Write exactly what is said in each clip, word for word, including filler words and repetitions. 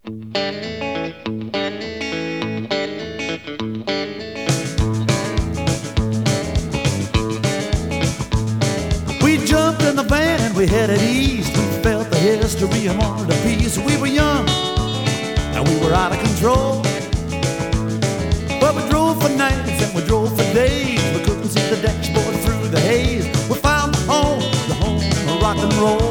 We jumped in the van and we headed east. We felt the history and wanted a piece. We were young and we were out of control, but we drove for nights and we drove for days. We couldn't see the dashboard through the haze. We found the home, the home of rock and roll.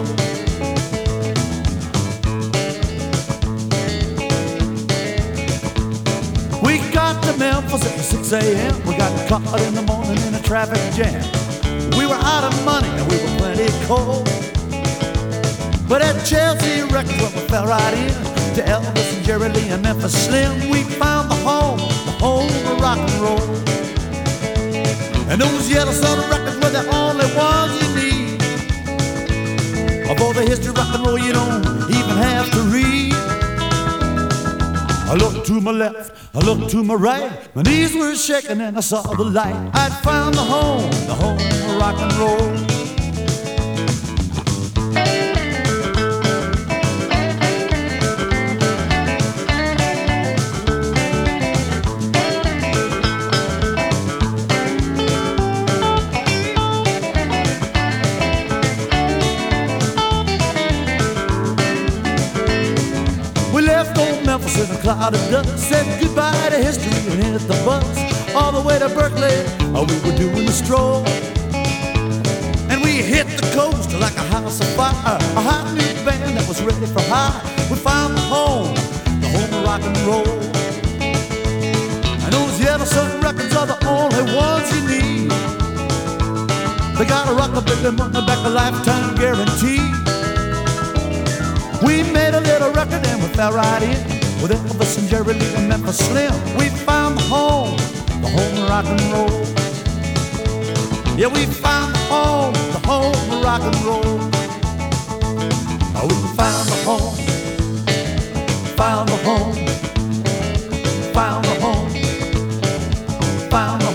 We got to Memphis at six a m We got caught in the morning in a traffic jam. We were out of money and we were plenty cold, but at Chelsea Records, well, we fell right in to Elvis and Jerry Lee and Memphis Slim. We found the home, the home of rock and roll. And those Yellow Sun records were the only ones you need. Of all the history of rock and roll, you don't even have to read. I looked to my left, I looked to my right. My knees were shaking and I saw the light. I'd found the home, the home of rock and roll. We left old Memphis in a cloud of dust, said goodbye to history and hit the bus. All the way to Berkeley, oh, we were doing the stroll, and we hit the coast like a house of fire. A hot new band that was ready for hire. We found the home, the home of rock and roll. And those Yellow Sun records are the only ones you need. They got a rockabilly money back, a lifetime guarantee. We made a little record and we fell right in with Elvis and Jerry Lee and Memphis Slim. We found the home, the home of rock and roll. Yeah, we found the home, the home of rock and roll. Oh, we found the home, found the home, found the home, found the home.